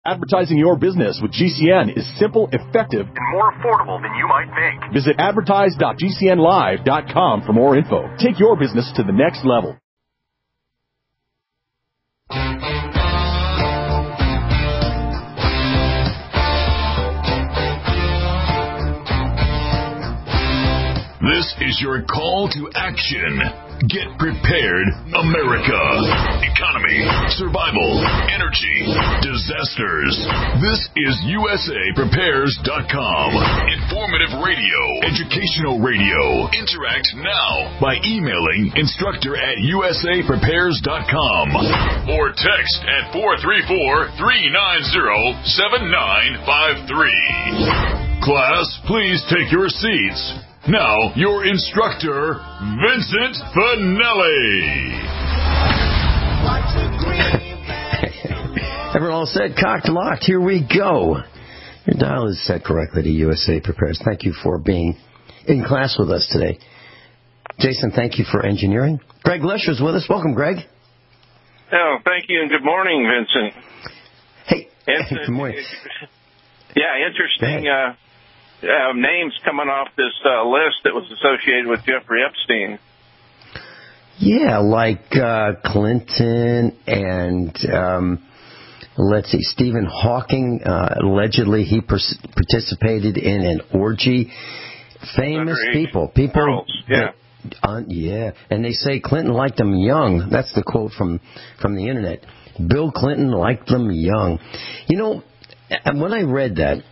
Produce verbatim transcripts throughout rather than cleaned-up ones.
Advertising your business with G C N is simple, effective, and more affordable than you might think. Visit advertise dot g c n live dot com for more info. Take your business to the next level. This is your call to action. Get prepared, America. Economy, survival, energy, disasters. This is U S A Prepares dot com. Informative radio, educational radio. Interact now by emailing instructor at U S A Prepares dot com or text at four three four, three nine zero, seven nine five three. Class, please take your seats. Now, your instructor, Vincent Finelli. Everyone all set, cocked, locked. Here we go. Your dial is set correctly to U S A Prepares. Thank you for being in class with us today. Jason, thank you for engineering. Greg Lesher's with us. Welcome, Greg. Oh, thank you, and good morning, Vincent. Hey, It's, good morning. Yeah, interesting uh, uh, names coming off this uh, list that was associated with Jeffrey Epstein. Yeah, like uh, Clinton and, um, let's see, Stephen Hawking. Uh, allegedly, he per- participated in an orgy. Famous people. People. Girls, yeah. That, uh, yeah. And they say Clinton liked them young. That's the quote from, from the Internet. Bill Clinton liked them young. You know, when I read that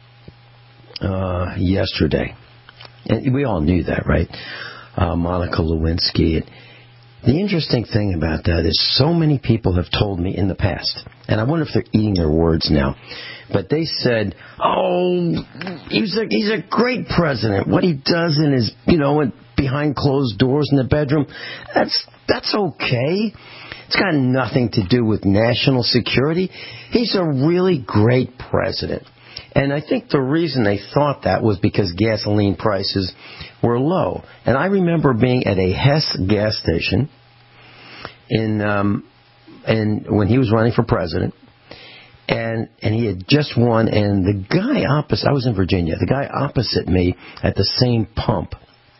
uh, yesterday, and we all knew that, right? Uh, Monica Lewinsky. The interesting thing about that is so many people have told me in the past, and I wonder if they're eating their words now, but they said, oh, he's a, he's a great president. What he does in his, you know, behind closed doors in the bedroom, that's that's okay. It's got nothing to do with national security. He's a really great president. And I think the reason they thought that was because gasoline prices were low. And I remember being at a Hess gas station in, um, in when he was running for president, and and he had just won. And the guy opposite, I was in Virginia, the guy opposite me at the same pump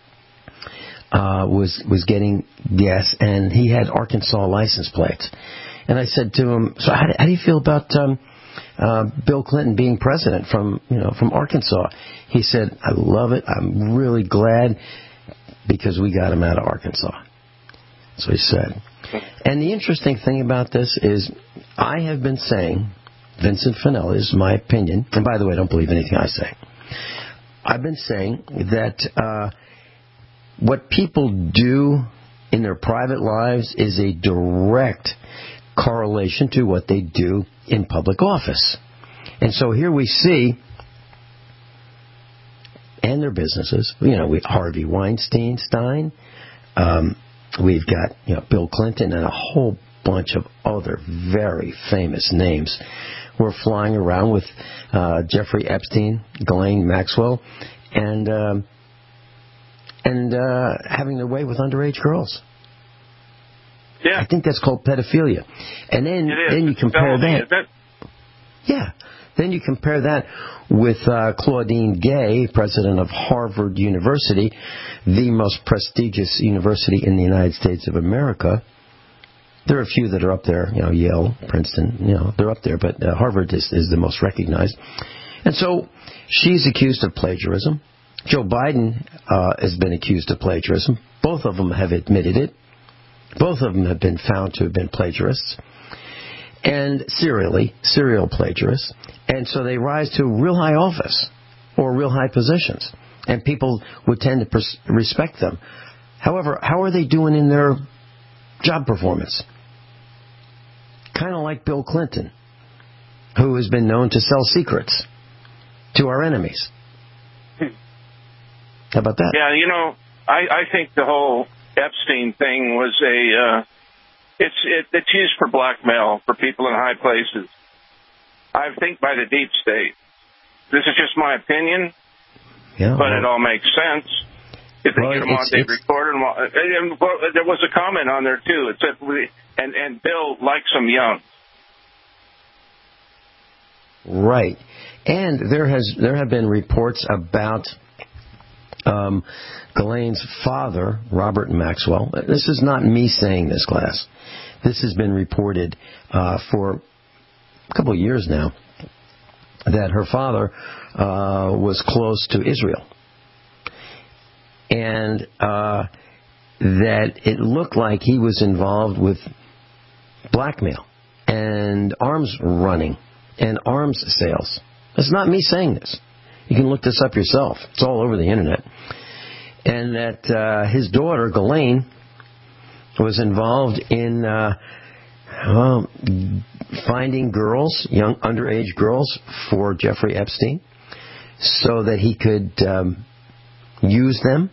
uh, was was getting gas, and he had Arkansas license plates. And I said to him, "So how do, how do you feel about um, Uh, Bill Clinton being president from, you know, from Arkansas?" He said, "I love it. I'm really glad because we got him out of Arkansas." So he said. And the interesting thing about this is I have been saying, Vincent Finelli, this is my opinion, and by the way, don't believe anything I say. I've been saying that uh, what people do in their private lives is a direct correlation to what they do in public office. And so here we see, and their businesses, you know, we, Harvey Weinstein, Stein, um, we've got, you know, Bill Clinton and a whole bunch of other very famous names who are flying around with uh, Jeffrey Epstein, Ghislaine Maxwell, and um, and uh, having their way with underage girls. Yeah. I think that's called pedophilia. And then then you compare felony, that. Yeah. Then you compare that with uh, Claudine Gay, president of Harvard University, the most prestigious university in the United States of America. There are a few that are up there, you know, Yale, Princeton, you know, they're up there, but uh, Harvard is, is the most recognized. And so she's accused of plagiarism. Joe Biden uh, has been accused of plagiarism. Both of them have admitted it. Both of them have been found to have been plagiarists, and serially, serial plagiarists. And so they rise to real high office or real high positions, and people would tend to pers- respect them. However, how are they doing in their job performance? Kind of like Bill Clinton, who has been known to sell secrets to our enemies. How about that? Yeah, you know, I, I think the whole Epstein thing was a, uh, it's it, it's used for blackmail for people in high places. I think by the deep state. This is just my opinion, yeah, but well, it all makes sense. If they well, get them on, they record them. And, and, well, there was a comment on there too. It said, and and Bill likes them young. Right. And there has there have been reports about um, Ghislaine's father, Robert Maxwell. This is not me saying this, class. This has been reported uh, for a couple of years now, that her father uh, was close to Israel. And uh, that it looked like he was involved with blackmail and arms running and arms sales. It's not me saying this. You can look this up yourself. It's all over the internet. And that uh, his daughter, Ghislaine, was involved in uh, well, finding girls, young underage girls, for Jeffrey Epstein so that he could um, use them.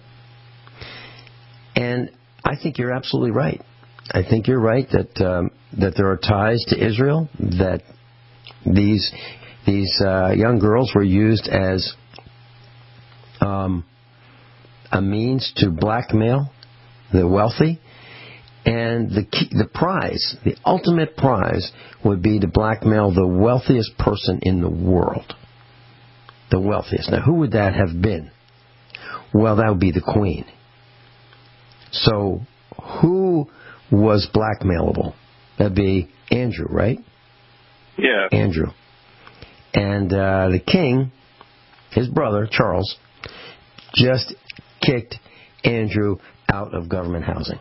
And I think you're absolutely right. I think you're right that um, that there are ties to Israel, that these these uh, young girls were used as um, a means to blackmail the wealthy, and the key, the prize, the ultimate prize, would be to blackmail the wealthiest person in the world. The wealthiest. Now, who would that have been? Well, that would be the Queen. So, who was blackmailable? That'd be Andrew, right? Yeah. Andrew. And uh, the king, his brother, Charles, just kicked Andrew out of government housing.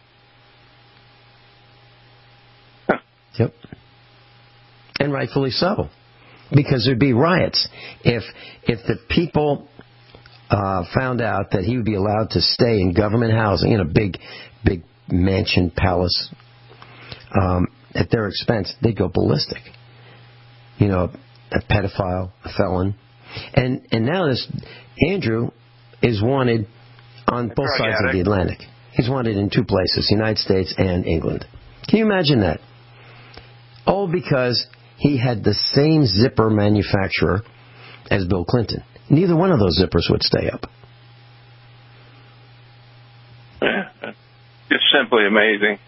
Huh. Yep. And rightfully so. Because there'd be riots. If if the people uh, found out that he would be allowed to stay in government housing, in a big, big mansion palace, um, at their expense, they'd go ballistic. You know, a pedophile, a felon. And and now this Andrew is wanted on both sides of the Atlantic. He's wanted in two places, the United States and England. Can you imagine that? All because he had the same zipper manufacturer as Bill Clinton. Neither one of those zippers would stay up. It's simply amazing.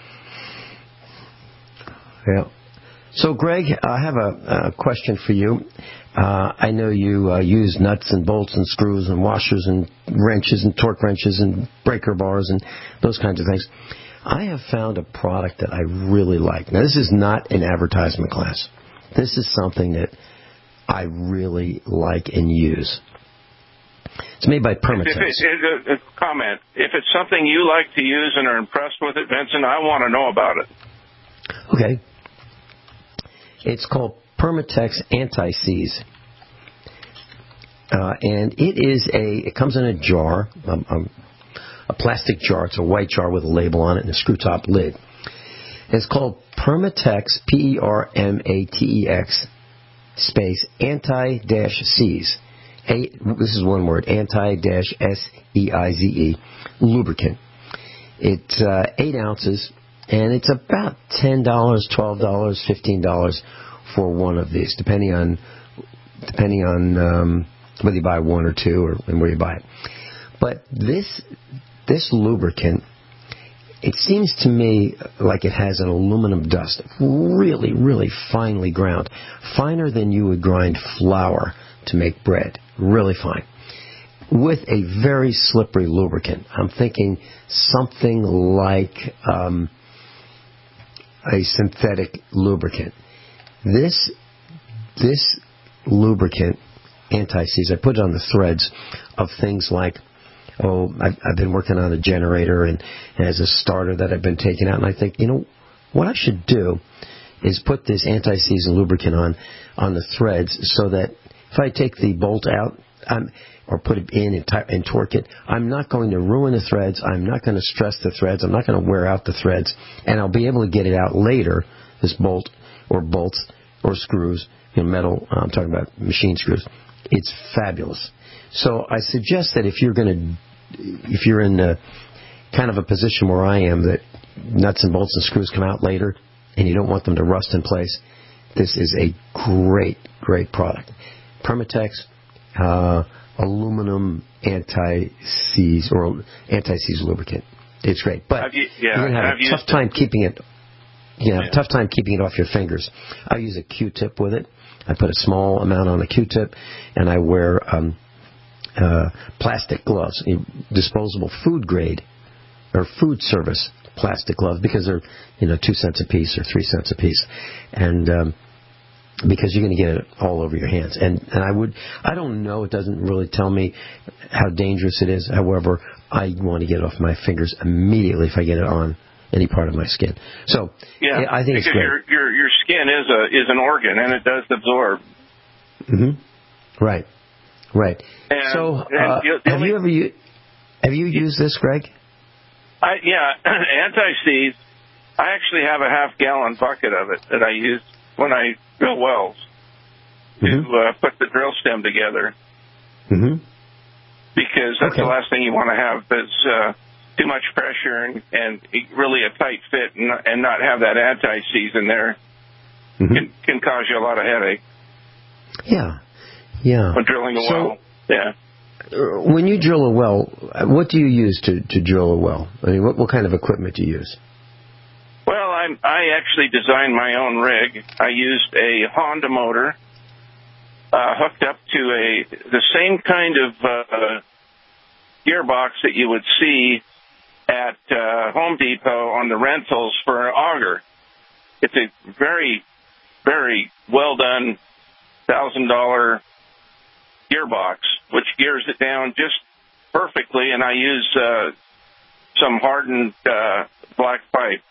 Yeah. So, Greg, I have a, a question for you. Uh, I know you uh, use nuts and bolts and screws and washers and wrenches and torque wrenches and breaker bars and those kinds of things. I have found a product that I really like. Now, this is not an advertisement, class. This is something that I really like and use. It's made by Permatex. If it, it, it, comment. If it's something you like to use and are impressed with it, Vincent, I want to know about it. Okay. It's called Permatex Anti-Seize. Uh, and it is a, it comes in a jar, um, um, a plastic jar. It's a white jar with a label on it and a screw-top lid. It's called Permatex, P E R M A T E X, space, anti-seize. A, this is one word, anti-S E I Z E, lubricant. It's uh, eight ounces, and it's about ten dollars, twelve dollars, fifteen dollars for one of these, depending on depending on um, whether you buy one or two or and where you buy it. But this this lubricant, it seems to me like it has an aluminum dust, really, really finely ground, finer than you would grind flour to make bread, really fine, with a very slippery lubricant. I'm thinking something like um, a synthetic lubricant. This this lubricant, anti-seize, I put it on the threads of things like, oh, I've, I've been working on a generator and, and as a starter that I've been taking out, and I think, you know, what I should do is put this anti-seize lubricant on on the threads so that if I take the bolt out um, or put it in and, t- and torque it, I'm not going to ruin the threads. I'm not going to stress the threads. I'm not going to wear out the threads. And I'll be able to get it out later, this bolt or bolts or screws, you know, metal, uh, I'm talking about machine screws. It's fabulous. So I suggest that if you're going to, if you're in a, kind of a position where I am, that nuts and bolts and screws come out later and you don't want them to rust in place, this is a great, great product. Permatex, uh, aluminum anti-seize or anti-seize lubricant. It's great, but you, yeah, you're going to have a tough time it. keeping it. You know, yeah. tough time keeping it off your fingers. I use a Q-tip with it, I put a small amount on a Q-tip, and I wear um, uh, plastic gloves, disposable food grade or food service plastic gloves, because they're, you know, two cents a piece or three cents a piece, and um, because you're going to get it all over your hands. And and I would, I don't know, it doesn't really tell me how dangerous it is. However, I want to get it off my fingers immediately if I get it on any part of my skin. So yeah, I think it's great. Your, your your skin is a is an organ, and it does absorb. Mm-hmm. Right, right. And, so uh, and you, have you ever u- have you used this, Greg? I, yeah, anti-seize. I actually have a half-gallon bucket of it that I use when I drill wells to mm-hmm. uh, put the drill stem together. Mm-hmm. Because that's okay. the last thing you want to have is uh, too much pressure and, and really a tight fit, and, and not have that anti-seize in there mm-hmm. can, can cause you a lot of headache. Yeah, yeah. When drilling a so, well, yeah. When you drill a well, what do you use to, to drill a well? I mean, what, what kind of equipment do you use? Well, I'm, I actually designed my own rig. I used a Honda motor uh, hooked up to a the same kind of uh, gearbox that you would see at uh, Home Depot on the rentals for an auger. It's a very, very well done thousand dollar gearbox, which gears it down just perfectly, and I use uh, some hardened uh, black pipe,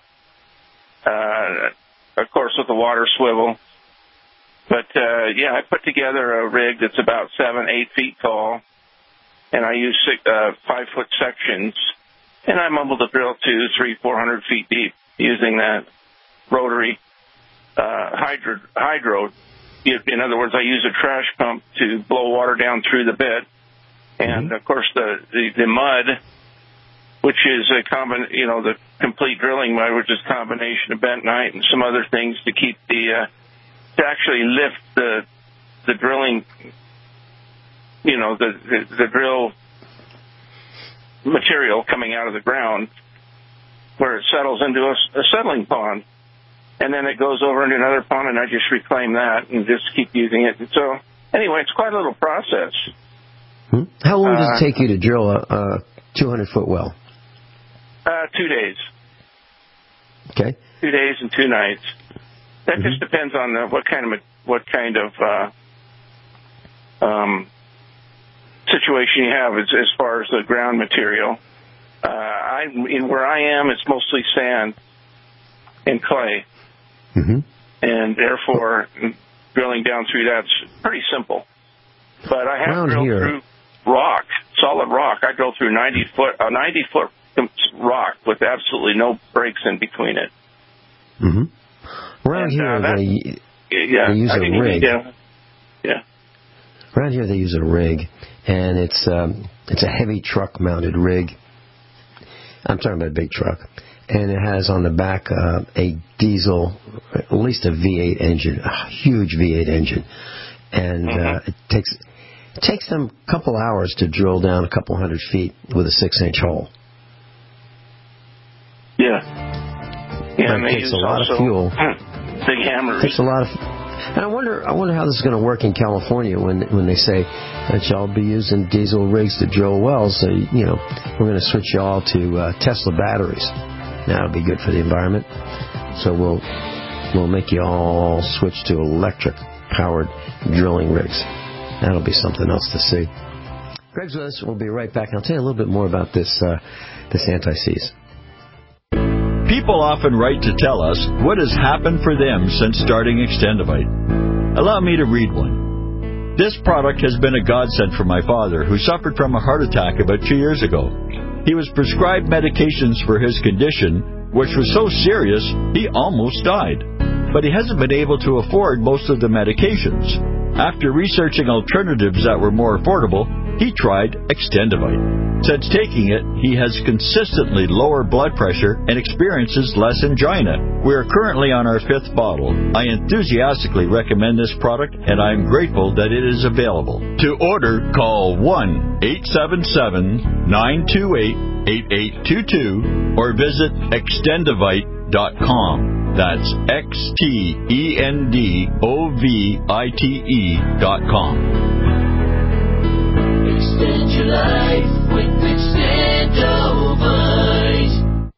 uh, of course, with a water swivel. But, uh, yeah, I put together a rig that's about seven, eight feet tall, and I use six, uh, five-foot sections, and I'm able to drill two, three, four hundred feet deep using that rotary uh, hydro, hydro. In other words, I use a trash pump to blow water down through the bit. And, of course, the, the, the mud, which is a combin, you know, the complete drilling mud, which is a combination of bentonite and some other things to keep the, uh, to actually lift the, the drilling, you know, the, the, the drill material coming out of the ground, where it settles into a, a settling pond. And then it goes over into another pond, and I just reclaim that and just keep using it. And so, anyway, it's quite a little process. Hmm? How long does uh, it take you to drill a, a two hundred foot well? Uh, two days. Okay. Two days and two nights. That mm-hmm. just depends on the, what kind of what kind of uh, um, situation you have as, as far as the ground material. Uh, I in where I am, it's mostly sand and clay. Mm-hmm. And therefore, drilling down through that's pretty simple. But I have Around drilled here. through rock, solid rock. I drilled through ninety foot, a ninety foot rock with absolutely no breaks in between it. Mm-hmm. Around and, here, uh, that, they, yeah, they use I a mean, rig. Yeah. yeah. Around here, they use a rig, and it's um, it's a heavy truck mounted rig. I'm talking about a big truck. And it has on the back uh, a diesel, at least a V eight engine, a huge V eight engine. And mm-hmm. uh, it takes it takes them a couple hours to drill down a couple hundred feet with a six-inch hole. Yeah. Yeah, and it takes a lot of fuel. Big hammers. It takes a lot of. And I wonder, I wonder how this is going to work in California when when they say that y'all be using diesel rigs to drill wells. So you know, we're going to switch y'all to uh, Tesla batteries. That'll be good for the environment. So we'll we'll make you all switch to electric-powered drilling rigs. That'll be something else to see. Greg's with us. We'll be right back. I'll tell you a little bit more about this uh, this anti-seize. People often write to tell us what has happened for them since starting Extendivite. Allow me to read one. This product has been a godsend for my father, who suffered from a heart attack about two years ago. He was prescribed medications for his condition, which was so serious he almost died. But he hasn't been able to afford most of the medications. After researching alternatives that were more affordable, he tried Extendivite. Since taking it, he has consistently lower blood pressure and experiences less angina. We are currently on our fifth bottle. I enthusiastically recommend this product, and I am grateful that it is available. To order, call one eight seven seven, nine two eight, eight eight two two or visit extendivite dot com. That's X T E N D O V I T E dot com. Extend your life with Extendovite.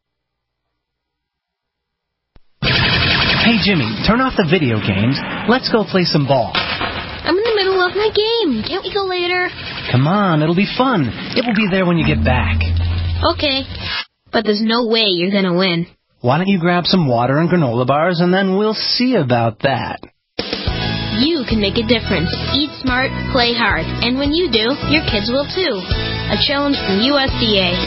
Hey, Jimmy, turn off the video games. Let's go play some ball. I'm in the middle of my game. Can't we go later? Come on, it'll be fun. It will be there when you get back. Okay, but there's no way you're going to win. Why don't you grab some water and granola bars, and then we'll see about that. You can make a difference. Eat smart, play hard. And when you do, your kids will too. A challenge from U S D A.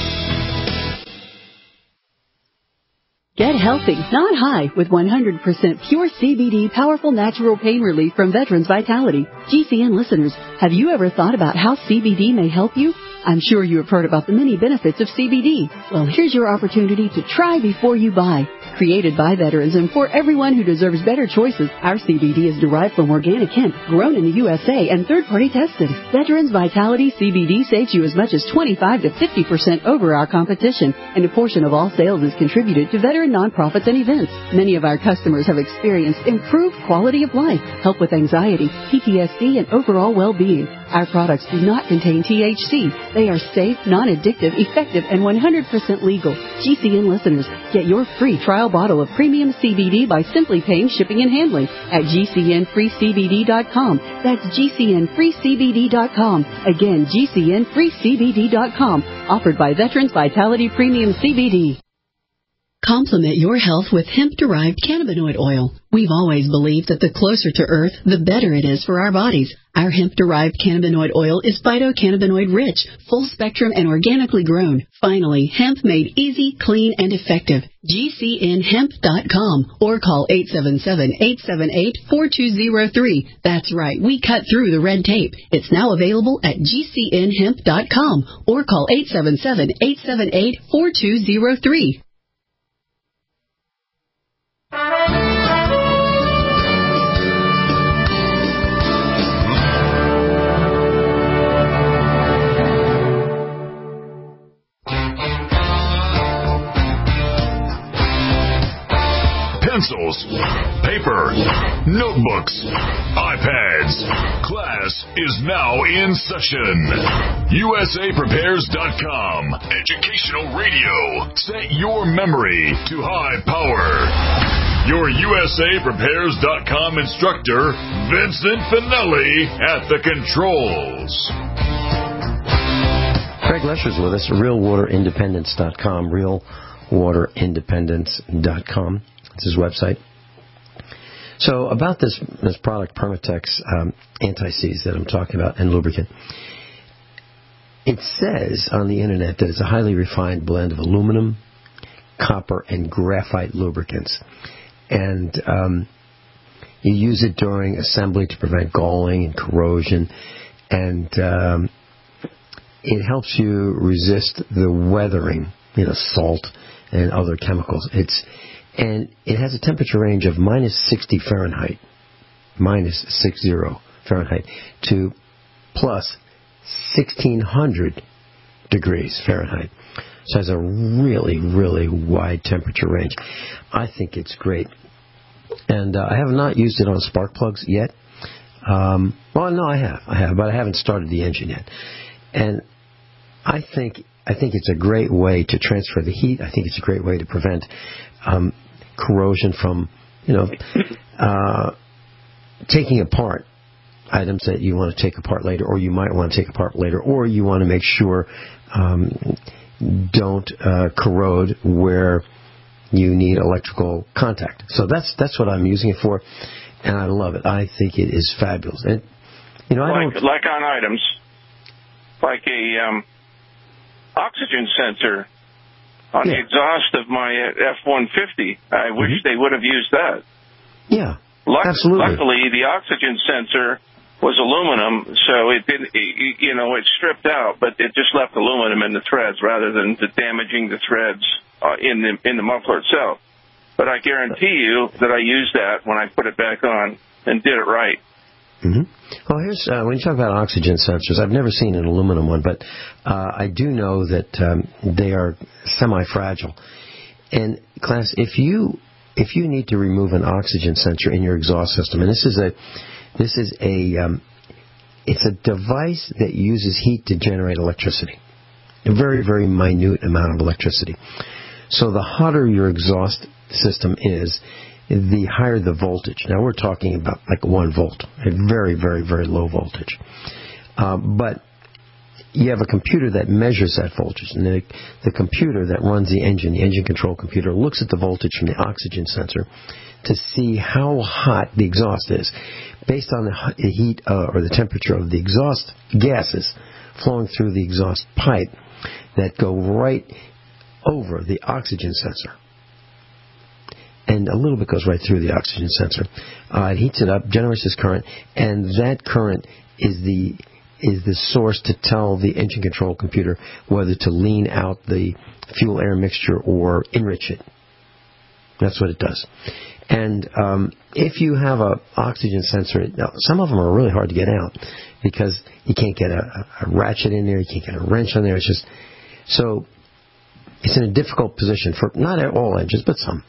Get healthy, not high, with one hundred percent pure C B D powerful natural pain relief from Veterans Vitality. G C N listeners, have you ever thought about how C B D may help you? I'm sure you have heard about the many benefits of C B D. Well, here's your opportunity to try before you buy. Created by veterans and for everyone who deserves better choices, our C B D is derived from organic hemp, grown in the U S A and third-party tested. Veterans Vitality C B D saves you as much as twenty-five to fifty percent over our competition, and a portion of all sales is contributed to veteran nonprofits and events. Many of our customers have experienced improved quality of life, help with anxiety, P T S D, and overall well-being. Our products do not contain T H C. They are safe, non-addictive, effective, and one hundred percent legal. G C N listeners, get your free trial bottle of premium C B D by simply paying shipping and handling at G C N free C B D dot com. That's G C N free C B D dot com. Again, G C N free C B D dot com. Offered by Veterans Vitality Premium C B D. Complement your health with hemp-derived cannabinoid oil. We've always believed that the closer to Earth, the better it is for our bodies. Our hemp-derived cannabinoid oil is phytocannabinoid rich, full-spectrum, and organically grown. Finally, hemp made easy, clean, and effective. G C N hemp dot com or call eight seven seven, eight seven eight, four two zero three. That's right, we cut through the red tape. It's now available at G C N hemp dot com or call eight seven seven, eight seven eight, four two zero three. Pencils, paper, notebooks, iPads. Class is now in session. U S A Prepares dot com. Educational radio. Set your memory to high power. Your U S A Prepares dot com instructor, Vincent Finelli, at the controls. Craig Lesher's with us, real water independence dot com, real water independence dot com. That's his website. So about this this product, Permatex um, Anti-Seize that I'm talking about, and lubricant, it says on the internet that it's a highly refined blend of aluminum, copper, and graphite lubricants. And um, you use it during assembly to prevent galling and corrosion. And um, it helps you resist the weathering, you know, salt and other chemicals. It's And it has a temperature range of minus sixty Fahrenheit, minus six zero Fahrenheit, to plus sixteen hundred degrees Fahrenheit. So it has a really, really wide temperature range. I think it's great. And uh, I have not used it on spark plugs yet. Um, well, no, I have. I have, but I haven't started the engine yet. And I think I think it's a great way to transfer the heat. I think it's a great way to prevent um, corrosion from, you know, uh, taking apart items that you want to take apart later, or you might want to take apart later, or you want to make sure um, don't uh, corrode where you need electrical contact. So that's that's what I'm using it for, and I love it. I think it is fabulous. And you know, I like, don't like on items, like a um, oxygen sensor on yeah. the exhaust of my F one fifty. I wish mm-hmm. they would have used that. Yeah, Luck- absolutely. Luckily, the oxygen sensor was aluminum, so it didn't, it, you know, it stripped out, but it just left aluminum in the threads rather than the damaging the threads uh, in the in the muffler itself. But I guarantee you that I used that when I put it back on and did it right. Mm-hmm. Well, here's uh, when you talk about oxygen sensors, I've never seen an aluminum one, but uh, I do know that um, they are semi-fragile. And class, if you if you need to remove an oxygen sensor in your exhaust system, and this is a this is a um, it's a device that uses heat to generate electricity, a very very minute amount of electricity. So the hotter your exhaust system is, the higher the voltage. Now we're talking about like one volt, a very very very low voltage. Uh, but you have a computer that measures that voltage, and the, the computer that runs the engine, the engine control computer, looks at the voltage from the oxygen sensor to see how hot the exhaust is. Based on the heat uh, or the temperature of the exhaust gases flowing through the exhaust pipe that go right over the oxygen sensor. And a little bit goes right through the oxygen sensor. Uh, it heats it up, generates this current, and that current is the is the source to tell the engine control computer whether to lean out the fuel-air mixture or enrich it. That's what it does. And um, if you have an oxygen sensor, now, some of them are really hard to get out because you can't get a, a ratchet in there, you can't get a wrench on there. It's just so it's in a difficult position for not all engines, but some.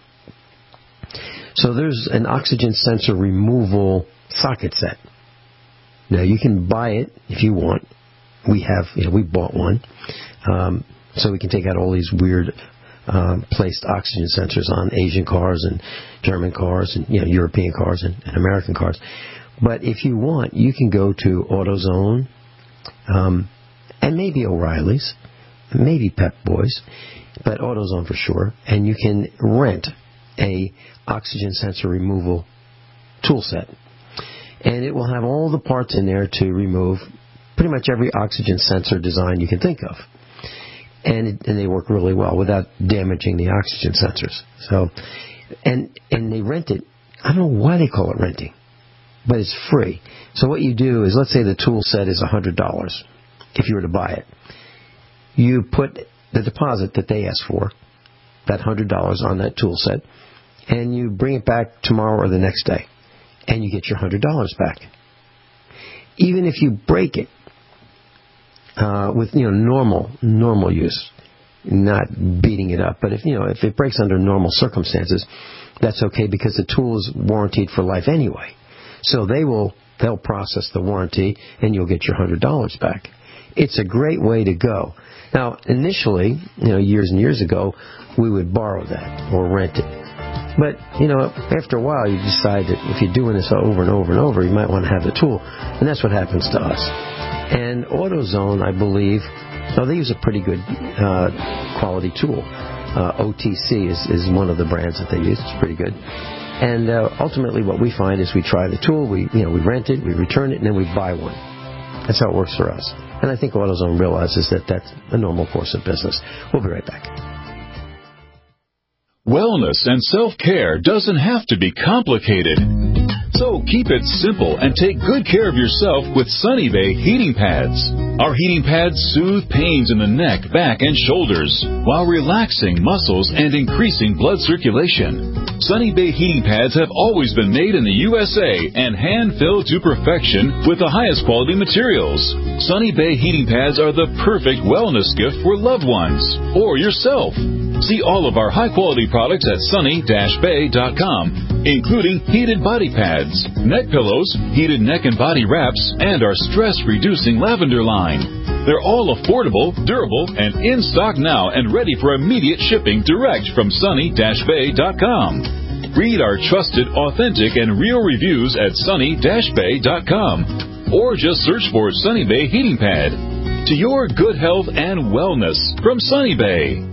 So there's an oxygen sensor removal socket set. Now you can buy it if you want. We have, you know, we bought one, um, so we can take out all these weird um, placed oxygen sensors on Asian cars and German cars and you know European cars and, and American cars. But if you want, you can go to AutoZone um, and maybe O'Reilly's, maybe Pep Boys, but AutoZone for sure, and you can rent a oxygen sensor removal tool set. And it will have all the parts in there to remove pretty much every oxygen sensor design you can think of. And, it, and they work really well without damaging the oxygen sensors. So, and and they rent it. I don't know why they call it renting, but it's free. So what you do is, let's say the tool set is one hundred dollars if you were to buy it. You put the deposit that they ask for, that one hundred dollars on that tool set, and you bring it back tomorrow or the next day, and you get your one hundred dollars back. Even if you break it uh, with you know normal normal use, not beating it up, but if you know if it breaks under normal circumstances, that's okay because the tool is warranted for life anyway. So they will they'll process the warranty, and you'll get your one hundred dollars back. It's a great way to go. Now, initially, you know, years and years ago, we would borrow that or rent it. But, you know, after a while, you decide that if you're doing this over and over and over, you might want to have the tool. And that's what happens to us. And AutoZone, I believe, now they use a pretty good uh, quality tool. Uh, O T C is, is one of the brands that they use. It's pretty good. And uh, ultimately what we find is we try the tool, we you know we rent it, we return it, and then we buy one. That's how it works for us. And I think AutoZone realizes that that's a normal course of business. We'll be right back. Wellness and self-care doesn't have to be complicated. So keep it simple and take good care of yourself with Sunny Bay heating pads. Our heating pads soothe pains in the neck, back, and shoulders while relaxing muscles and increasing blood circulation. Sunny Bay heating pads have always been made in the U S A and hand-filled to perfection with the highest quality materials. Sunny Bay heating pads are the perfect wellness gift for loved ones or yourself. See all of our high-quality products at sunny dash bay dot com, including heated body pads, neck pillows, heated neck and body wraps, and our stress-reducing lavender line. They're all affordable, durable, and in stock now and ready for immediate shipping direct from sunny dash bay dot com. Read our trusted, authentic, and real reviews at sunny dash bay dot com, or just search for Sunny Bay Heating Pad. To your good health and wellness from Sunny Bay.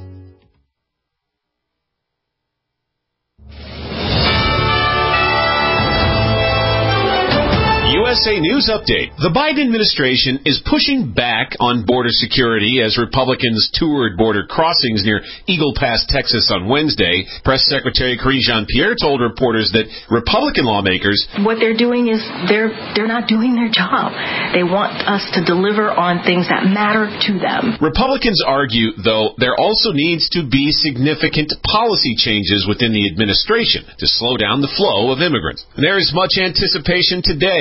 U S A News Update. The Biden administration is pushing back on border security as Republicans toured border crossings near Eagle Pass, Texas on Wednesday. Press Secretary Karine Jean-Pierre told reporters that Republican lawmakers... What they're doing is they're they're not doing their job. They want us to deliver on things that matter to them. Republicans argue, though, there also needs to be significant policy changes within the administration to slow down the flow of immigrants. There is much anticipation today about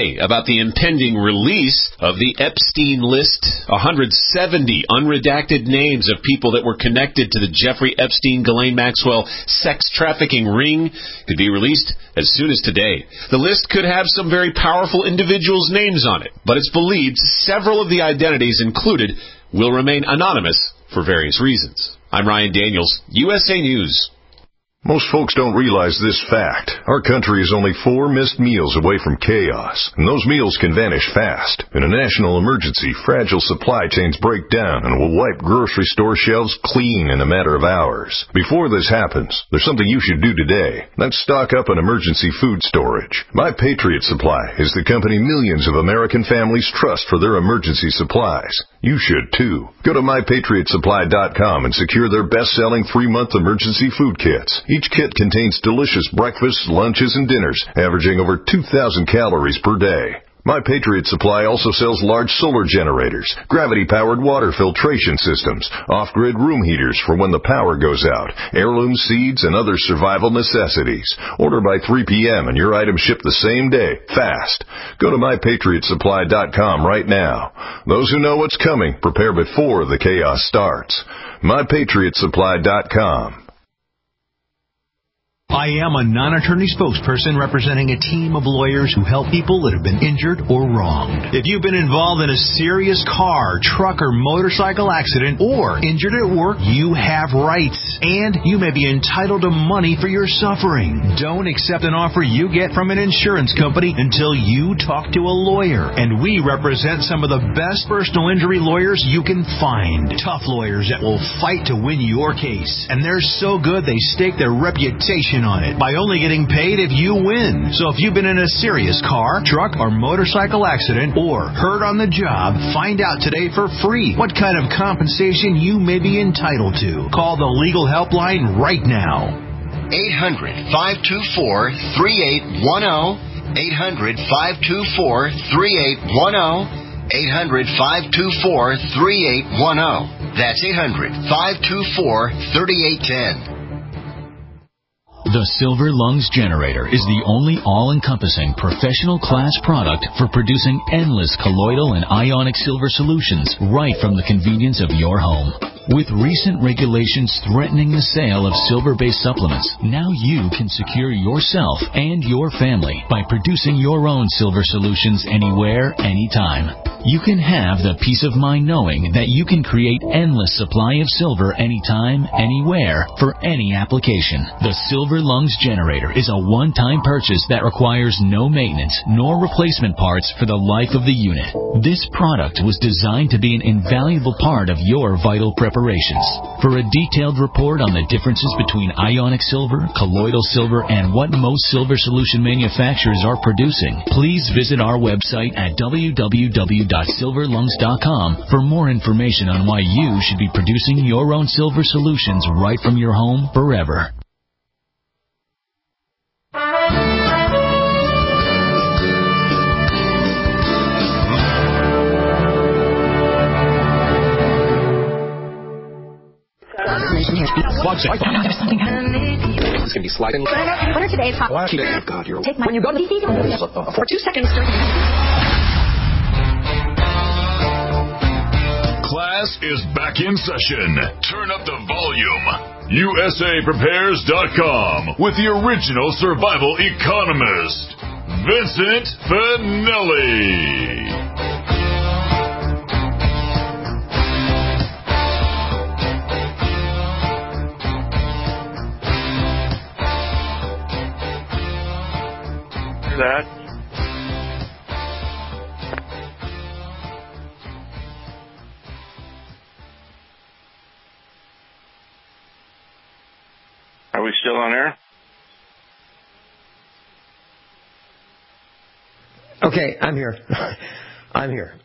about the impending release of the Epstein list. one hundred seventy unredacted names of people that were connected to the Jeffrey Epstein Ghislaine Maxwell sex trafficking ring could be released as soon as today. The list could have some very powerful individuals' names on it, but it's believed several of the identities included will remain anonymous for various reasons. I'm Ryan Daniels, U S A News. Most folks don't realize this fact. Our country is only four missed meals away from chaos, and those meals can vanish fast. In a national emergency, fragile supply chains break down and will wipe grocery store shelves clean in a matter of hours. Before this happens, there's something you should do today. That's stock up on emergency food storage. My Patriot Supply is the company millions of American families trust for their emergency supplies. You should too. Go to my patriot supply dot com and secure their best-selling three-month emergency food kits. Each kit contains delicious breakfasts, lunches, and dinners, averaging over two thousand calories per day. My Patriot Supply also sells large solar generators, gravity-powered water filtration systems, off-grid room heaters for when the power goes out, heirloom seeds, and other survival necessities. Order by three p.m. and your items ship the same day, fast. Go to my patriot supply dot com right now. Those who know what's coming, prepare before the chaos starts. my patriot supply dot com. I am a non-attorney spokesperson representing a team of lawyers who help people that have been injured or wronged. If you've been involved in a serious car, truck, or motorcycle accident or injured at work, you have rights, and you may be entitled to money for your suffering. Don't accept an offer you get from an insurance company until you talk to a lawyer, and we represent some of the best personal injury lawyers you can find. Tough lawyers that will fight to win your case, and they're so good they stake their reputation on it by only getting paid if you win. So if you've been in a serious car, truck, or motorcycle accident or hurt on the job, find out today for free what kind of compensation you may be entitled to. Call the legal helpline right now. eight hundred, five two four, three eight one zero. eight hundred, five two four, three eight one zero. eight hundred, five two four, three eight one zero. That's eight hundred, five two four, three eight one zero. The Silver Lungs Generator is the only all-encompassing professional class product for producing endless colloidal and ionic silver solutions right from the convenience of your home. With recent regulations threatening the sale of silver-based supplements, now you can secure yourself and your family by producing your own silver solutions anywhere, anytime. You can have the peace of mind knowing that you can create endless supply of silver anytime, anywhere, for any application. The Silver Lungs Generator is a one-time purchase that requires no maintenance nor replacement parts for the life of the unit. This product was designed to be an invaluable part of your vital preparations. For a detailed report on the differences between ionic silver, colloidal silver, and what most silver solution manufacturers are producing, please visit our website at w w w dot silver lungs dot com for more information on why you should be producing your own silver solutions right from your home forever. This is going to be sliding. What are today's hot? God, you're Take my, when you go to the for two seconds. Class is back in session. Turn up the volume. U S A prepares dot com with the original survival economist, Vincent Finelli. That are we still on air? Okay, I'm here. I'm here.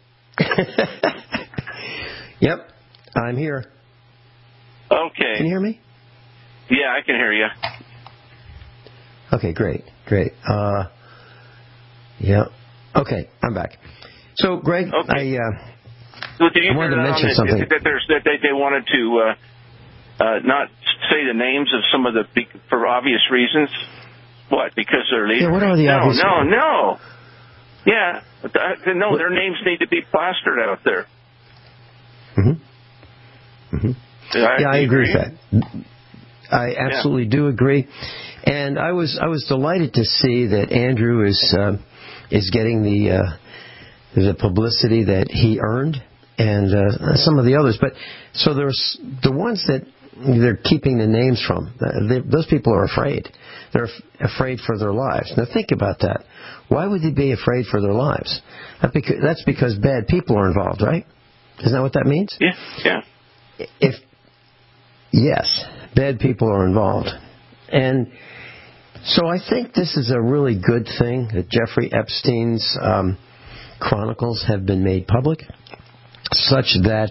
Yep, I'm here. Okay. Can you hear me? Yeah, I can hear you. Okay, great, great. Uh, yeah. Okay, I'm back. So, Greg, okay. I, uh, well, did you I wanted to mention that, something. That, there's, that they, they wanted to uh, uh, not say the names of some of the, for obvious reasons. What? Because they're leaders? Yeah, what are the no, obvious No, no, no. Yeah. No, their names need to be plastered out there. Mm-hmm. Mm-hmm. I yeah, I agree agree with that. I absolutely yeah. do agree. And I was I was delighted to see that Andrew is uh, is getting the uh, the publicity that he earned, and uh, some of the others. But so there's the ones that they're keeping the names from. They, those people are afraid. They're f- afraid for their lives. Now think about that. Why would they be afraid for their lives? That because, that's because bad people are involved, right? Isn't that what that means? Yeah. Yeah. If yes, bad people are involved, and so I think this is a really good thing that Jeffrey Epstein's um, chronicles have been made public, such that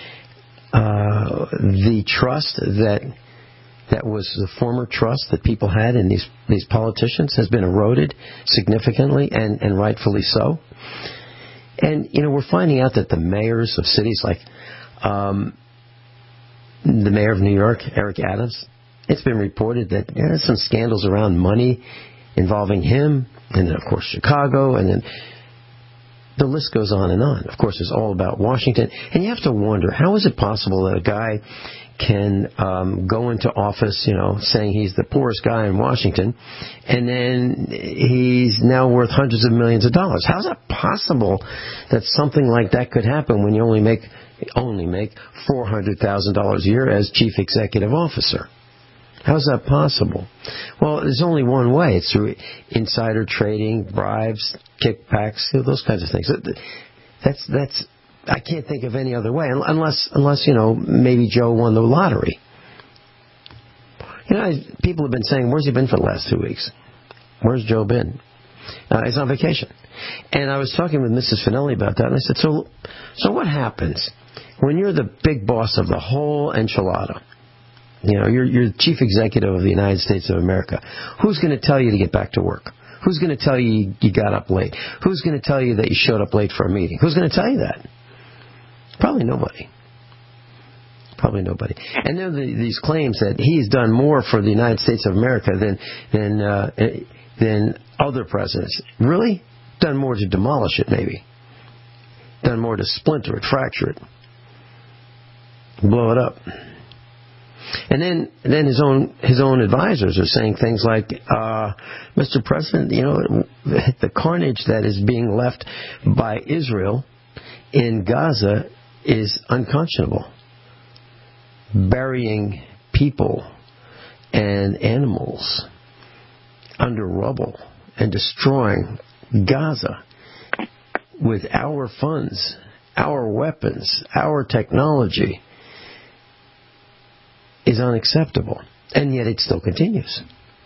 uh, the trust that that was the former trust that people had in these these politicians has been eroded significantly, and, and rightfully so. And you know, we're finding out that the mayors of cities like um, the mayor of New York, Eric Adams, it's been reported that yeah, there's some scandals around money involving him, and then, of course, Chicago, and then the list goes on and on. Of course, it's all about Washington. And you have to wonder, how is it possible that a guy can um, go into office, you know, saying he's the poorest guy in Washington, and then he's now worth hundreds of millions of dollars? How is that possible that something like that could happen when you only make only make four hundred thousand dollars a year as chief executive officer? How's that possible? Well, there's only one way. It's through insider trading, bribes, kickbacks, those kinds of things. That's that's. I can't think of any other way, unless unless you know maybe Joe won the lottery. You know, people have been saying, "Where's he been for the last two weeks? Where's Joe been?" Uh, he's on vacation. And I was talking with Missus Finelli about that, and I said, "So, so what happens when you're the big boss of the whole enchilada? You know, you're, you're the chief executive of the United States of America. Who's going to tell you to get back to work? Who's going to tell you you got up late? Who's going to tell you that you showed up late for a meeting? Who's going to tell you that? Probably nobody. Probably nobody. And then the, these claims that he's done more for the United States of America than than uh, than other presidents. Really? Done more to demolish it, maybe. Done more to splinter it, fracture it, blow it up. And then, then his own his own advisors are saying things like, uh, "Mister President, you know, the carnage that is being left by Israel in Gaza is unconscionable. Burying people and animals under rubble and destroying Gaza with our funds, our weapons, our technology is unacceptable." And yet it still continues.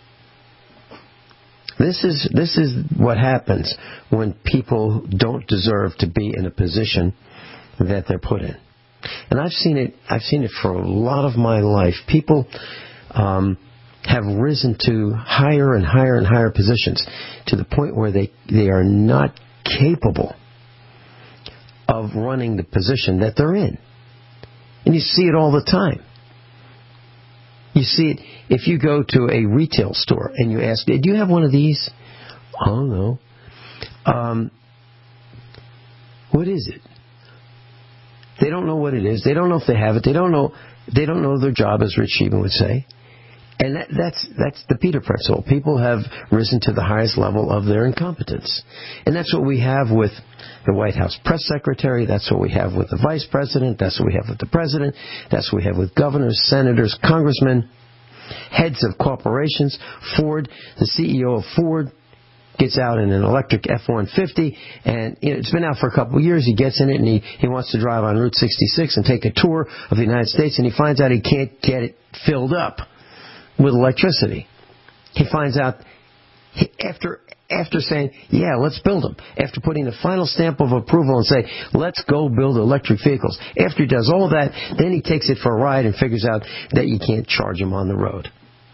This is this is what happens when people don't deserve to be in a position that they're put in. And I've seen it I've seen it for a lot of my life. People um, have risen to higher and higher and higher positions to the point where they, they are not capable of running the position that they're in. And you see it all the time. You see it if you go to a retail store and you ask, "Do you have one of these?" "Oh, no." Um, what is it? They don't know what it is. They don't know if they have it. They don't know. They don't know their job, as Rich Sheehan would say. And that, that's that's the Peter principle. People have risen to the highest level of their incompetence, and that's what we have with the White House press secretary. That's what we have with the vice president. That's what we have with the president. That's what we have with governors, senators, congressmen, heads of corporations. Ford, the C E O of Ford, gets out in an electric F one fifty, and you know, it's been out for a couple of years. He gets in it, and he, he wants to drive on Route sixty-six and take a tour of the United States, and he finds out he can't get it filled up with electricity. He finds out he, after after saying, "Yeah, let's build them," after putting the final stamp of approval and say, "Let's go build electric vehicles." After he does all that, then he takes it for a ride and figures out that you can't charge them on the road.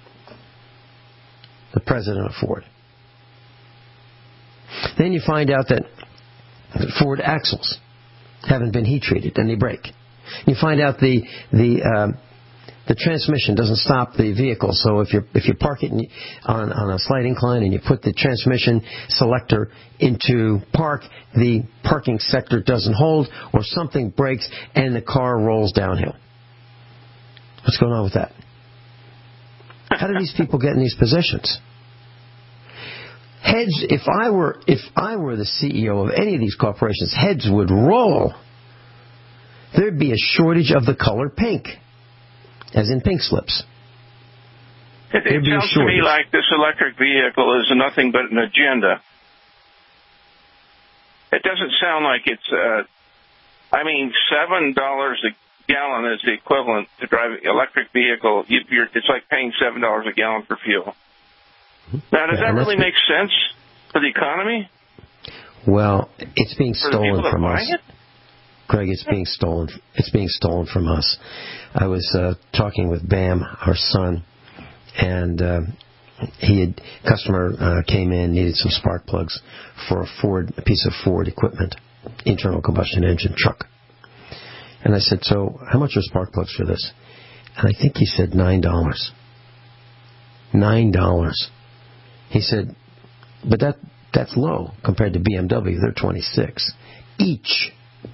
The president of Ford. Then you find out that Ford axles haven't been heat treated and they break. You find out the the uh, The transmission doesn't stop the vehicle. So if you if you park it in, on on a slight incline and you put the transmission selector into park, the parking sector doesn't hold, or something breaks and the car rolls downhill. What's going on with that? How do these people get in these positions? Heads. If I were if I were the C E O of any of these corporations, heads would roll. There'd be a shortage of the color pink. As in pink slips. It, it sounds to me like this electric vehicle is nothing but an agenda. It doesn't sound like it's, uh, I mean, seven dollars a gallon is the equivalent to driving an electric vehicle. You, you're, it's like paying seven dollars a gallon for fuel. Now, does yeah, that really make sense for the economy? Well, it's being for stolen the from us. It? Greg, it's being stolen. It's being stolen from us. I was uh, talking with Bam, our son, and uh, he had customer uh, came in, needed some spark plugs for a Ford, a piece of Ford equipment, internal combustion engine truck. And I said, "So, how much are spark plugs for this?" And I think he said nine dollars. Nine dollars. He said, "But that that's low compared to B M W. They're twenty-six each."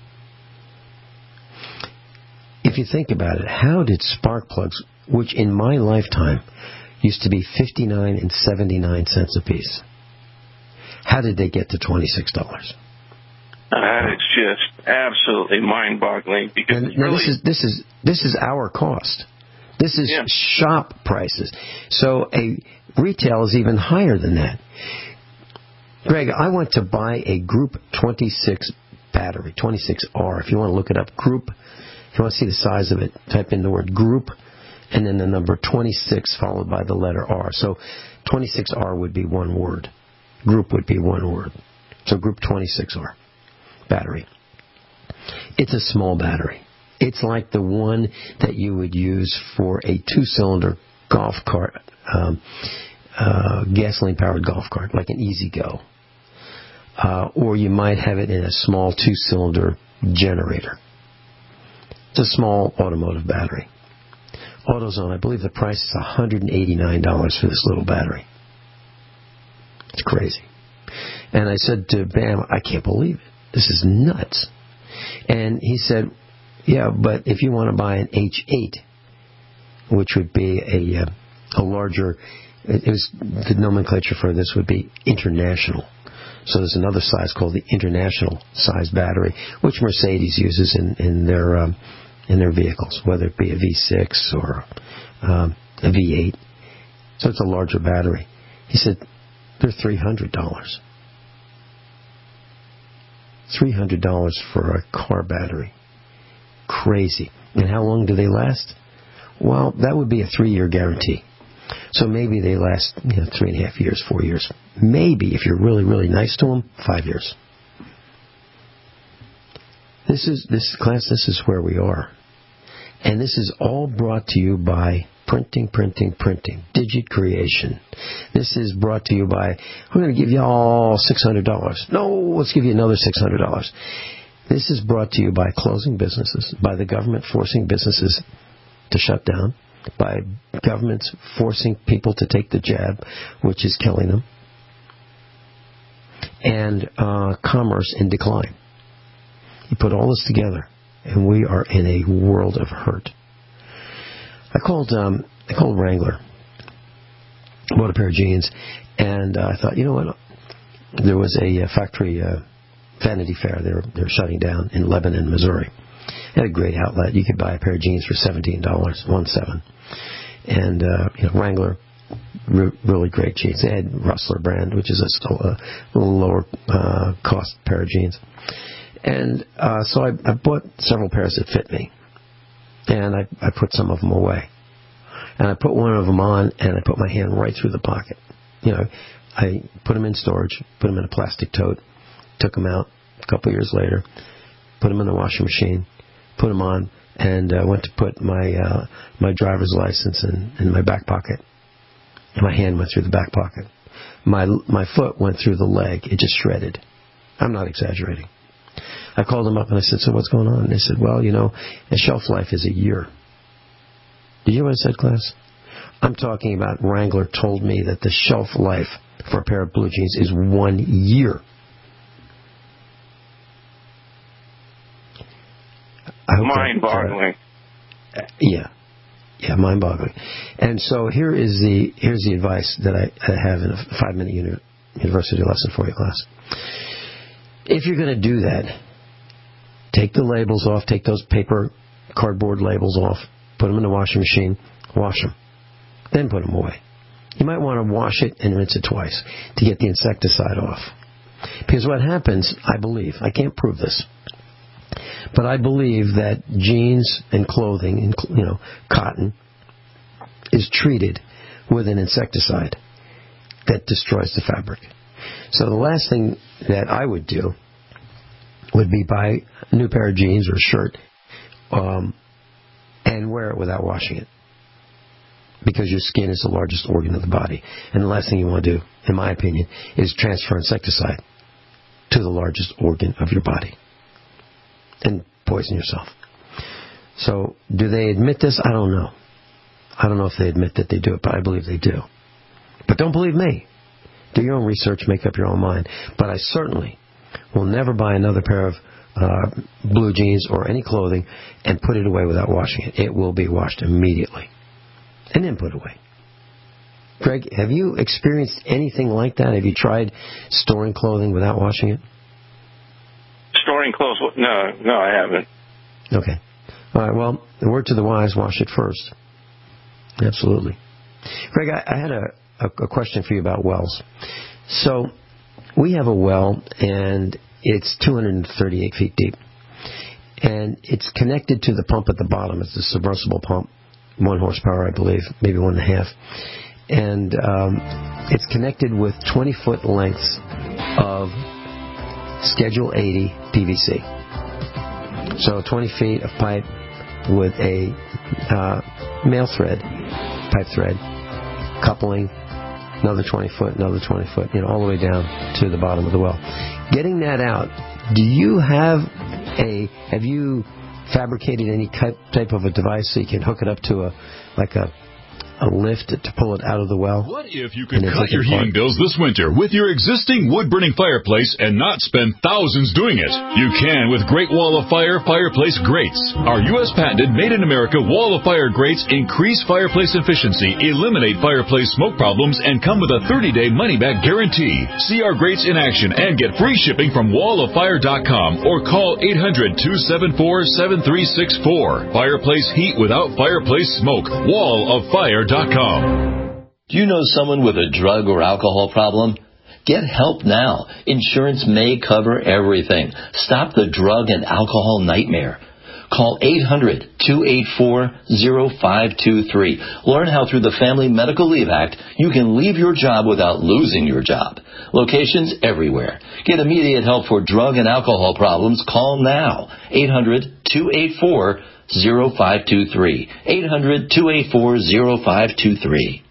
If you think about it, how did spark plugs, which in my lifetime used to be fifty-nine and seventy-nine cents a piece, how did they get to twenty-six dollars? That is just absolutely mind-boggling. Because and, now really... this is this is this is our cost. This is yeah. shop prices. So a retail is even higher than that. Greg, I went to buy a Group twenty-six battery, twenty-six R. If you want to look it up, Group. If you want to see the size of it, type in the word group and then the number twenty-six followed by the letter R. So twenty-six R would be one word. Group would be one word. So Group twenty-six R battery. It's a small battery. It's like the one that you would use for a two-cylinder golf cart, um, uh, gasoline-powered golf cart, like an E-Z-Go. Uh, or you might have it in a small two-cylinder generator. It's a small automotive battery. AutoZone, I believe the price is one hundred eighty-nine dollars for this little battery. It's crazy. And I said to Bam, I can't believe it. This is nuts. And he said, yeah, but if you want to buy an H eight, which would be a, uh, a larger, it was, the nomenclature for this would be international. So there's another size called the international size battery, which Mercedes uses in, in their um, in their vehicles, whether it be a V six or um, a V eight. So it's a larger battery. He said, they're three hundred dollars. three hundred dollars for a car battery. Crazy. And how long do they last? Well, that would be a three-year guarantee. So maybe they last, you know, three and a half years, four years. Maybe, if you're really, really nice to them, five years. This is, this class, this is where we are. And this is all brought to you by printing, printing, printing. Digit Creation. This is brought to you by, we're going to give you all six hundred dollars. No, let's give you another six hundred dollars. This is brought to you by closing businesses, by the government forcing businesses to shut down, by governments forcing people to take the jab, which is killing them, and uh, commerce in decline. You put all this together, and we are in a world of hurt. I called um, I called Wrangler, bought a pair of jeans, and uh, I thought, you know what? There was a, a factory uh, Vanity Fair. They were, they were shutting down in Lebanon, Missouri. Had a great outlet. You could buy a pair of jeans for seventeen dollars, one seven. And, uh, you know, Wrangler, re- really great jeans. They had Rustler brand, which is a, still a little lower uh, cost pair of jeans. And uh, so I, I bought several pairs that fit me. And I, I put some of them away. And I put one of them on, and I put my hand right through the pocket. You know, I put them in storage, put them in a plastic tote, took them out a couple years later, put them in the washing machine, put them on, and uh, went to put my uh, my driver's license in, in my back pocket. And my hand went through the back pocket. My my foot went through the leg. It just shredded. I'm not exaggerating. I called them up and I said, so what's going on? And they said, well, you know, the shelf life is a year. Did you hear what I said, class? I'm talking about Wrangler told me that the shelf life for a pair of blue jeans is one year. Mind-boggling. Uh, yeah. Yeah, mind-boggling. And so here is the here's the advice that I, I have in a five-minute uni- university lesson for you, class. If you're going to do that, take the labels off, take those paper, cardboard labels off, put them in the washing machine, wash them, then put them away. You might want to wash it and rinse it twice to get the insecticide off. Because what happens, I believe, I can't prove this, but I believe that jeans and clothing, and you know, cotton, is treated with an insecticide that destroys the fabric. So the last thing that I would do would be buy a new pair of jeans or a shirt um, and wear it without washing it. Because your skin is the largest organ of the body. And the last thing you want to do, in my opinion, is transfer insecticide to the largest organ of your body and poison yourself. So, do they admit this? I don't know. I don't know if they admit that they do it, but I believe they do. But don't believe me. Do your own research, make up your own mind. But I certainly will never buy another pair of uh, blue jeans or any clothing and put it away without washing it. It will be washed immediately and then put away. Greg, have you experienced anything like that? Have you tried storing clothing without washing it? Storing clothes? No, no, I haven't. Okay. All right, well, the word to the wise, wash it first. Absolutely. Greg, I, I had a, a, a question for you about wells. So, we have a well, and it's two hundred thirty-eight feet deep. And it's connected to the pump at the bottom. It's a submersible pump, one horsepower, I believe, maybe one and a half. And um, it's connected with twenty-foot lengths of Schedule eighty P V C. So twenty feet of pipe with a uh, male thread, pipe thread, coupling, another twenty foot, another twenty foot, you know, all the way down to the bottom of the well. Getting that out, do you have a, have you fabricated any type of a device so you can hook it up to a, like a, a lift to pull it out of the well? What if you could cut your heating bills this winter with your existing wood-burning fireplace and not spend thousands doing it? You can with Great Wall of Fire fireplace grates. Our U S patented made-in-America Wall of Fire grates increase fireplace efficiency, eliminate fireplace smoke problems, and come with a thirty-day money-back guarantee. See our grates in action and get free shipping from wall of fire dot com or call eight hundred, two seven four, seven three six four. Fireplace heat without fireplace smoke. wall of fire dot com. Do you know someone with a drug or alcohol problem? Get help now. Insurance may cover everything. Stop the drug and alcohol nightmare. Call eight hundred, two eight four, zero five two three. Learn how through the Family Medical Leave Act you can leave your job without losing your job. Locations everywhere. Get immediate help for drug and alcohol problems. Call now. eight hundred, two eight four, zero five two three. eight hundred, two eight four, zero five two three.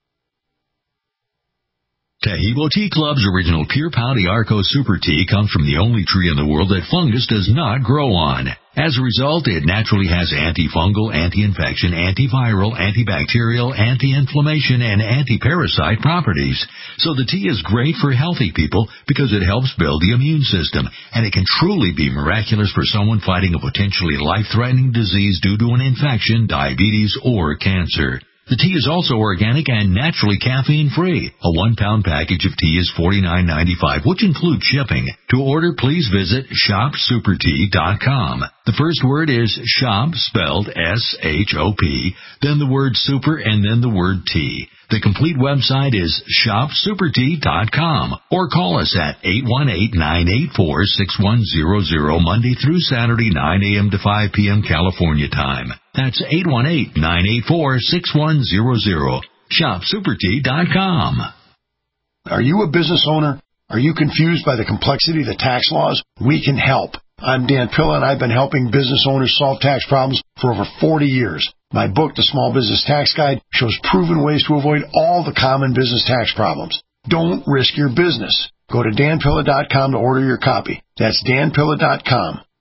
Taheebo Tea Club's original Pure Pau d'Arco Super Tea comes from the only tree in the world that fungus does not grow on. As a result, it naturally has antifungal, anti-infection, antiviral, antibacterial, anti-inflammation, and anti-parasite properties. So the tea is great for healthy people because it helps build the immune system, and it can truly be miraculous for someone fighting a potentially life-threatening disease due to an infection, diabetes, or cancer. The tea is also organic and naturally caffeine-free. A one-pound package of tea is forty-nine ninety-five, which includes shipping. To order, please visit shop super tea dot com. The first word is shop, spelled S H O P, then the word super, and then the word tea. The complete website is shop super tea dot com, or call us at eight one eight, nine eight four, six one zero zero, Monday through Saturday, nine a.m. to five p.m. California time. That's eight one eight, nine eight four, six one zero zero. shop super tea dot com. Are you a business owner? Are you confused by the complexity of the tax laws? We can help. I'm Dan Pilla, and I've been helping business owners solve tax problems for over forty years. My book, The Small Business Tax Guide, shows proven ways to avoid all the common business tax problems. Don't risk your business. Go to dan pilla dot com to order your copy. That's dan pilla dot com.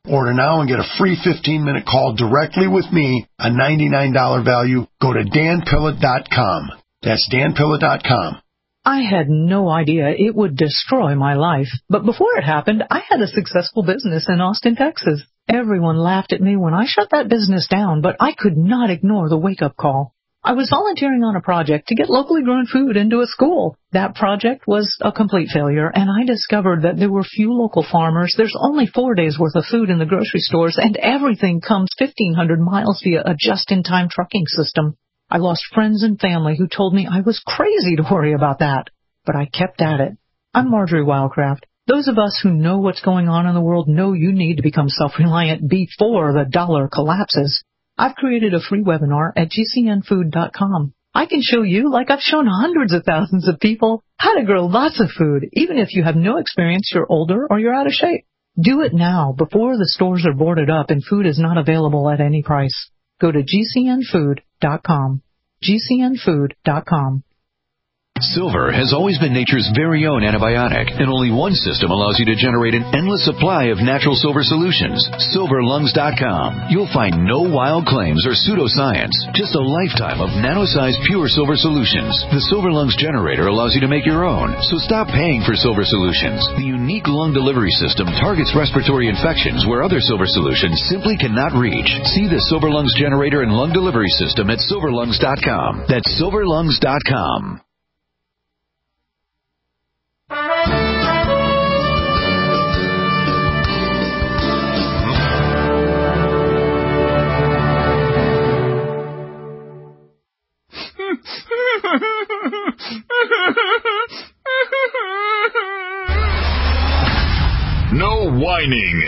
Order now and get a free fifteen-minute call directly with me, a ninety-nine dollars value. Go to dan pilla dot com. That's dan pilla dot com. I had no idea it would destroy my life. But before it happened, I had a successful business in Austin, Texas. Everyone laughed at me when I shut that business down, but I could not ignore the wake-up call. I was volunteering on a project to get locally grown food into a school. That project was a complete failure, and I discovered that there were few local farmers. There's only four days' worth of food in the grocery stores, and everything comes fifteen hundred miles via a just-in-time trucking system. I lost friends and family who told me I was crazy to worry about that, but I kept at it. I'm Marjorie Wildcraft. Those of us who know what's going on in the world know you need to become self-reliant before the dollar collapses. I've created a free webinar at g c n food dot com. I can show you, like I've shown hundreds of thousands of people, how to grow lots of food, even if you have no experience, you're older, or you're out of shape. Do it now, before the stores are boarded up and food is not available at any price. Go to g c n food dot com. g c n food dot com. Silver has always been nature's very own antibiotic, and only one system allows you to generate an endless supply of natural silver solutions. silver lungs dot com. You'll find no wild claims or pseudoscience, just a lifetime of nano-sized pure silver solutions. The Silver Lungs generator allows you to make your own, so stop paying for silver solutions. The unique lung delivery system targets respiratory infections where other silver solutions simply cannot reach. See the Silver Lungs generator and lung delivery system at silver lungs dot com. That's silver lungs dot com. No whining.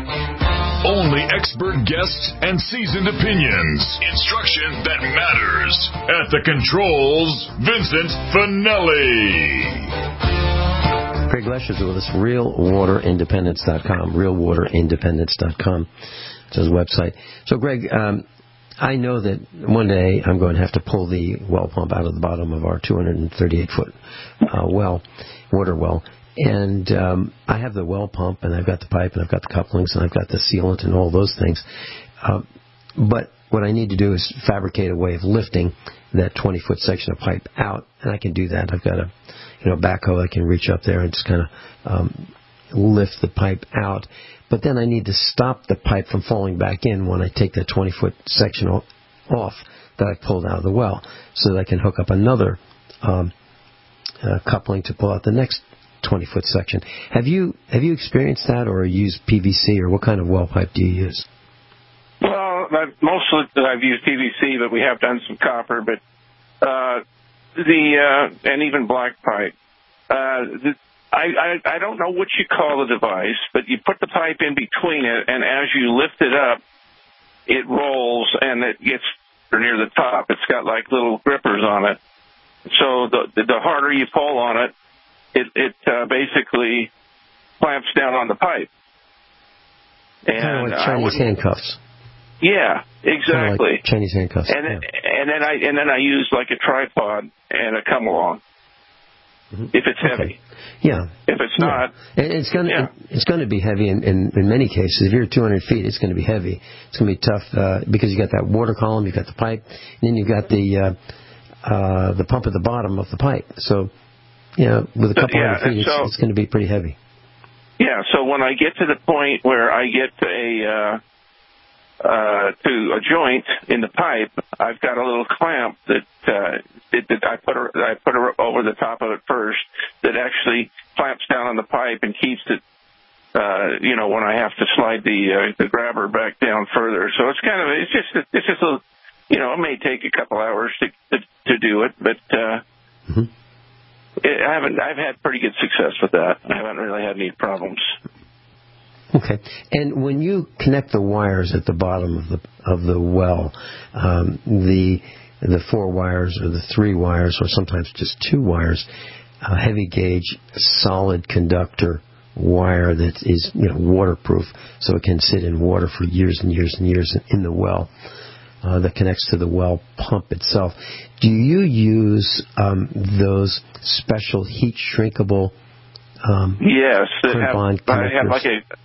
Only expert guests and seasoned opinions. Instruction that matters. At the controls, Vincent Finelli. Craig Lesher's with us, real water independence dot com. real water independence dot com. It's his website. So, Greg, um, I know that one day I'm going to have to pull the well pump out of the bottom of our two hundred thirty-eight foot uh, well, water well. And um, I have the well pump, and I've got the pipe, and I've got the couplings, and I've got the sealant and all those things. Uh, but what I need to do is fabricate a way of lifting that twenty foot section of pipe out, and I can do that. I've got a you know backhoe. I can reach up there and just kind of um, lift the pipe out. But then I need to stop the pipe from falling back in when I take that twenty foot section off that I pulled out of the well, so that I can hook up another um, uh, coupling to pull out the next twenty foot section. Have you have you experienced that, or use P V C, or what kind of well pipe do you use? Well, mostly I've used P V C, but we have done some copper. But uh, the uh, and even black pipe. Uh, the, I, I I don't know what you call the device, but you put the pipe in between it, and as you lift it up, it rolls and it gets near the top. It's got like little grippers on it. So the the harder you pull on it, it it uh, basically clamps down on the pipe. And kind of like Chinese handcuffs. Yeah, exactly. Kind of like Chinese handcuffs. And yeah. then, and then I and then I use like a tripod and a come along. Mm-hmm. If it's heavy. Okay. Yeah. If it's not, yeah. it's going to yeah. it's going to be heavy in, in in many cases. If you're two hundred feet, it's going to be heavy. It's going to be tough uh, because you got that water column, you got the pipe, and then you got the uh, uh, the pump at the bottom of the pipe. So, you know, with a couple yeah, hundred feet, so, it's, it's going to be pretty heavy. Yeah. So when I get to the point where I get to a uh, uh, to a joint in the pipe, I've got a little clamp that uh, it, that I put I put over the top of it first, that actually clamps down on the pipe and keeps it. Uh, you know, when I have to slide the uh, the grabber back down further. So it's kind of it's just it's just a you know it may take a couple hours to to, to do it, but uh, mm-hmm. it, I haven't I've had pretty good success with that. I haven't really had any problems. Okay. And when you connect the wires at the bottom of the of the well, um, the the four wires or the three wires or sometimes just two wires, a heavy gauge, solid conductor wire that is you know waterproof, so it can sit in water for years and years and years in the well, uh, that connects to the well pump itself. Do you use um, those special heat shrinkable? Um, yes, have, I have like a.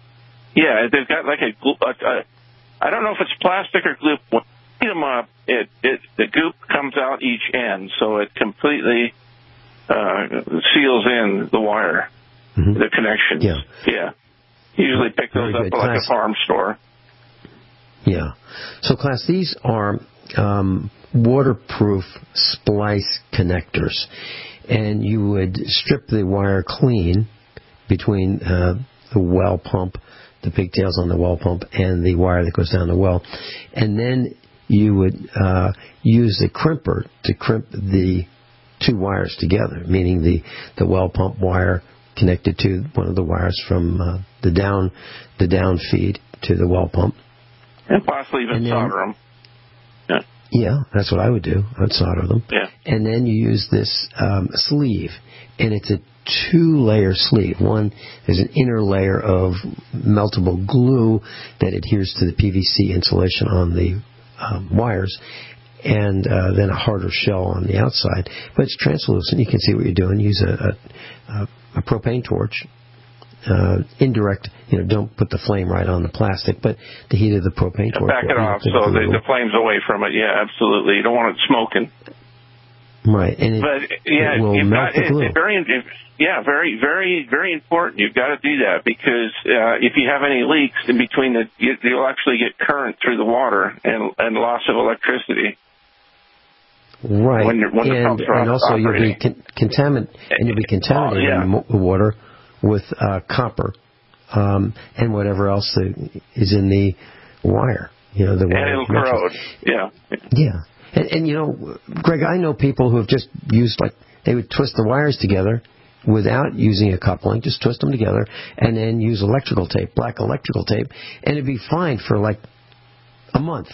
Yeah, they've got like a, a, a I don't know if it's plastic or glue. When you heat them up, it, it the goop comes out each end, so it completely uh, seals in the wire, mm-hmm. the connections. Yeah. Yeah. Usually pick those Very up good. at like Class. a farm store. Yeah. So, class, these are um, waterproof splice connectors, and you would strip the wire clean between uh, the well pump, the pigtails on the well pump, and the wire that goes down the well, and then you would uh, use the crimper to crimp the two wires together, meaning the, the well pump wire connected to one of the wires from uh, the down the down feed to the well pump. And possibly even then, solder them. Yeah. Yeah, that's what I would do. I'd solder them. Yeah. And then you use this um, sleeve, and it's a two-layer sleeve. One, there's an inner layer of meltable glue that adheres to the P V C insulation on the um, wires, and uh, then a harder shell on the outside. But it's translucent. You can see what you're doing. Use a, a, a propane torch. Uh, indirect, you know, don't put the flame right on the plastic, but the heat of the propane torch. Back it off so the, the flame's away from it. Yeah, absolutely. You don't want it smoking. Right, and it, but yeah, it will you've melt got, the glue. It, it very, it, yeah, very, very, very important. You've got to do that because uh, if you have any leaks in between the, you, you'll actually get current through the water and, and loss of electricity. Right, when you're, when and, the and also operating. you'll be con- contamin- and you'll be contaminating oh, yeah. the water with uh, copper um, and whatever else that is in the wire. You know, the wire. And it'll corrode. Yeah. Yeah. And, and, you know, Greg, I know people who have just used, like, they would twist the wires together without using a coupling, just twist them together, and then use electrical tape, black electrical tape, and it'd be fine for, like, a month.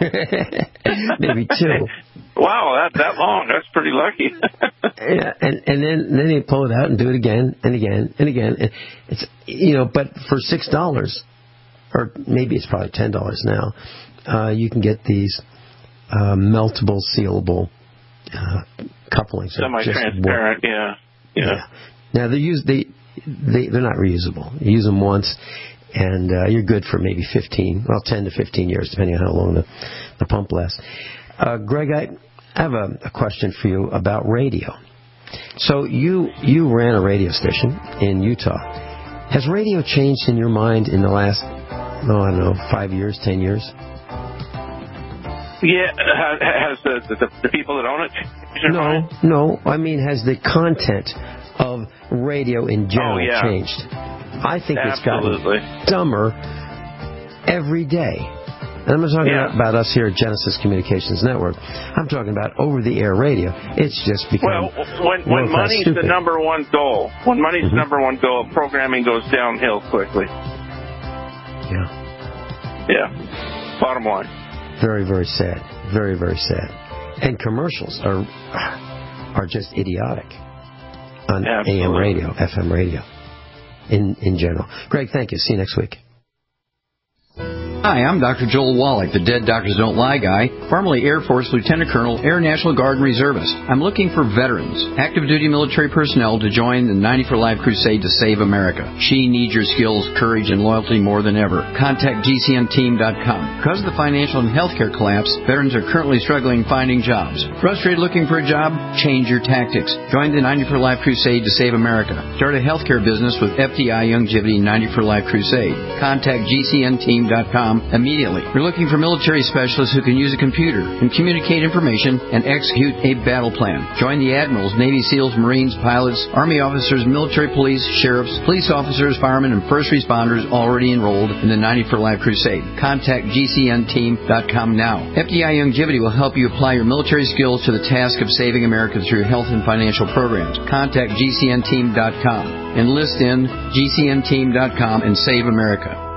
Maybe two. Wow, that that long. That's pretty lucky. Yeah, and, and then, then you pull it out and do it again and again and again. It's, you know, but for six dollars, or maybe it's probably ten dollars now, uh, you can get these Uh, meltable, sealable uh, couplings. Semi-transparent, yeah. yeah. Yeah. Now they use they they they're not reusable. You use them once, and uh, you're good for maybe fifteen, well, ten to fifteen years, depending on how long the the pump lasts. Uh, Greg, I have a, a question for you about radio. So you you ran a radio station in Utah. Has radio changed in your mind in the last, oh, I don't know, five years, ten years? Yeah, has the, the the people that own it? No, mind? no. I mean, has the content of radio in general oh, yeah. changed? I think Absolutely. It's gotten dumber every day. And I'm not talking yeah. about us here at Genesis Communications Network. I'm talking about over-the-air radio. It's just become well, when when money's stupid. the number one goal, when money's mm-hmm. the number one goal, programming goes downhill quickly. Yeah. Yeah. Bottom line. Very, very sad. Very, very sad. And commercials are are just idiotic on Absolutely. A M radio, F M radio, in in general. Greg, thank you. See you next week. Hi, I'm Doctor Joel Wallach, the Dead Doctors Don't Lie guy, formerly Air Force Lieutenant Colonel, Air National Guard and Reservist. I'm looking for veterans, active duty military personnel to join the ninety for Life crusade to save America. She needs your skills, courage, and loyalty more than ever. Contact G C N team dot com. Because of the financial and healthcare collapse, veterans are currently struggling finding jobs. Frustrated looking for a job? Change your tactics. Join the ninety for Life crusade to save America. Start a healthcare business with F T I Longevity ninety for Life crusade. Contact G C N team dot com immediately. We're looking for military specialists who can use a computer and communicate information and execute a battle plan. Join the admirals, Navy SEALs, Marines, pilots, Army officers, military police, sheriffs, police officers, firemen, and first responders already enrolled in the ninety for Life crusade. Contact G C N team dot com now. F T I Longevity will help you apply your military skills to the task of saving America through health and financial programs. Contact G C N team dot com. Enlist in G C N team dot com and save America.